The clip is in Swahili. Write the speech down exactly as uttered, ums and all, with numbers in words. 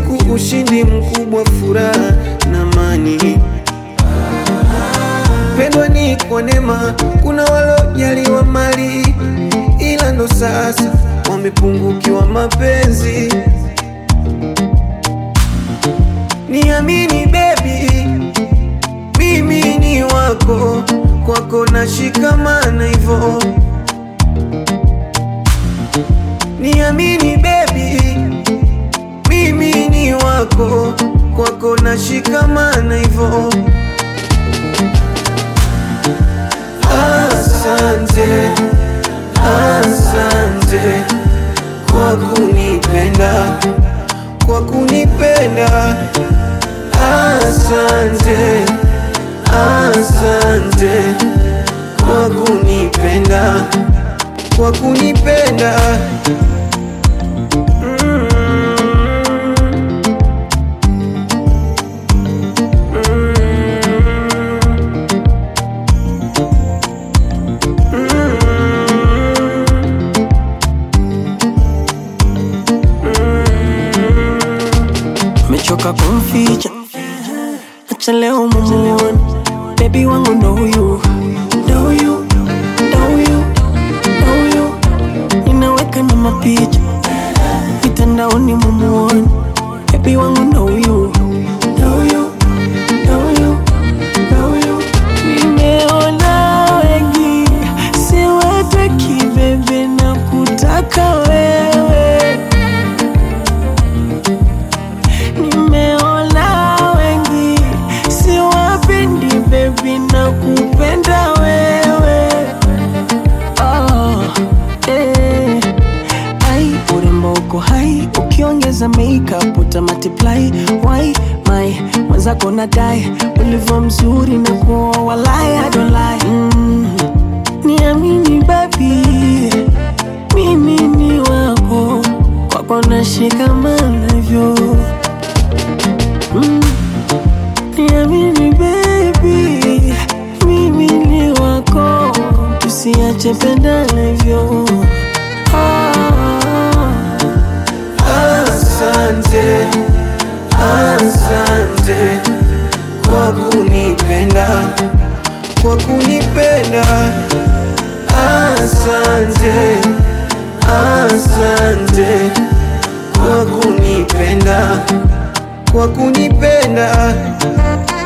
usiku ushindi mkubwa, furaha na amani. Pendwa ni kwa neema, kuna walojaliwa mali, ila ndo sasa wamepungukiwa mapenzi. Niamini baby, mimi ni wako, kwako na shikamana hivyo. Niamini baby, mimi ni wako, kwako na shikamana hivyo. Asante, asante kwa kunipenda, kwa kunipenda. Asante, asante kwa kunipenda, kwa kunipenda. Mechoka kumficha, acha leo mumuone. Baby wangu know you, know you, know you, know you. Ninaweka na mapicha mitandaoni mumuone. Baby wangu know you, know you, know you, know you. Nimeona wengi siwataki bebe, na kutaka wewe. Nimeona wengi siwapendi baby, na kupenda wewe. Oh, eh. Ai, urembo uko hai, ukiongeza makeup uta multiply. Why, my, mwenzako nadai, ulivyo mzuri na kuwa walai, I don't lie. mm. Niamini baby, mimi ni wako, kwako na shikamana hivyo. Mm. Niamini baby, mimi ni wako, tusiache pendana hivyo. Ah. Asante, asante kwa kunipenda, kwa kunipenda. Asante, asante kwa kunipenda, kwa kunipenda.